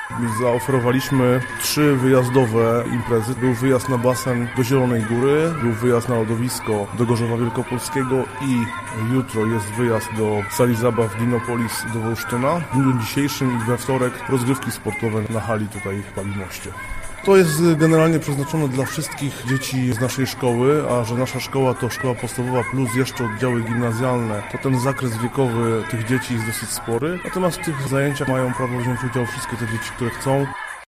Zaoferowaliśmy 3 wyjazdowe imprezy. Był wyjazd na basen do Zielonej Góry, był wyjazd na lodowisko do Gorzowa Wielkopolskiego i jutro jest wyjazd do sali zabaw Dinopolis do Wolsztyna. W dniu dzisiejszym i we wtorek rozgrywki sportowe na hali tutaj w Palimoście. To jest generalnie przeznaczone dla wszystkich dzieci z naszej szkoły, a że nasza szkoła to szkoła podstawowa plus jeszcze oddziały gimnazjalne, to ten zakres wiekowy tych dzieci jest dosyć spory. Natomiast w tych zajęciach mają prawo wziąć udział wszystkie te dzieci, które chcą.